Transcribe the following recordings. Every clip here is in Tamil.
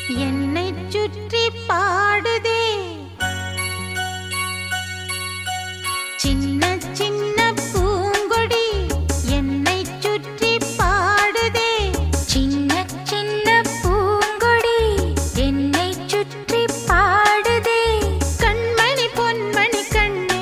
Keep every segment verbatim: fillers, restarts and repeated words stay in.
என்னைச் சுற்றி பாடுதே சின்ன சின்ன பூங்கொடி என்னைச் சுற்றி பாடுதே சின்ன சின்ன பூங்கொடி என்னைச் சுற்றி பாடுதே கண்மணி பொன்மணி கண்ணே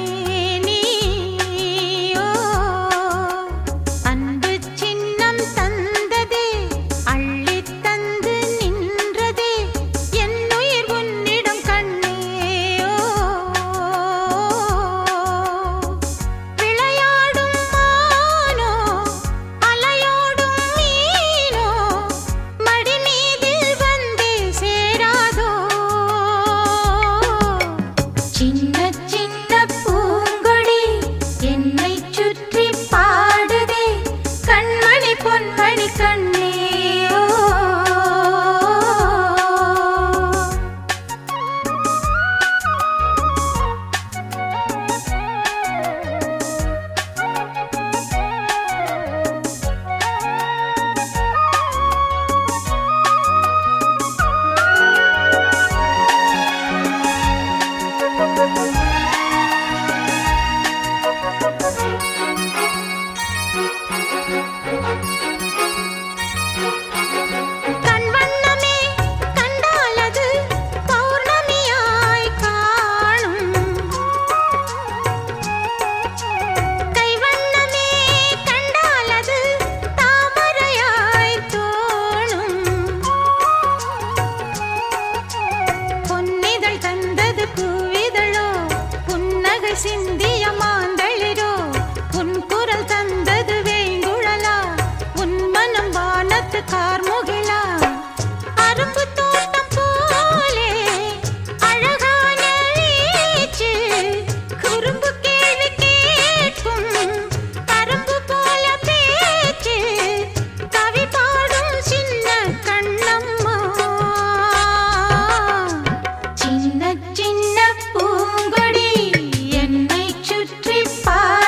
நீயோ அன்பு சின்னம் தந்ததே அள்ளித் தந்து நின்றதே என்னுயிர் உன்னிடம் கண்ணேயோ விளையாடும் மானோ அலையோடும் மீனோ மடி மீதில் வந்தே சேராதோ சின்ன சின்ன பூங்கொடி என்னைச் சுற்றி பாடுதே கண்மணி பொன்மணி கண்ணேயோ கண்வண்ணமே கண்டாலது பௌர்ணமியாய் காணும் கைவண்ணமே கண்டாலது தாமரையாய் தோணும் பொன்னிதழ் தந்தது பூவிதழோ புன்னகை சிந்திய மாந்தளிரோ உன் குரல் தந்தது வேங்குழலா உன் மனம் வானத்து கார்முகிலா அரும்பு தோட்டம் போலே அழகான வீச்சு குறும்பு கேள்வி கேட்கும் கரும்பு போல பேச்சு கவி பாடும் சின்ன கண்ணம்மா சின்ன சின்ன பூங்கொடி என்னைச் சுற்றி பாடுதே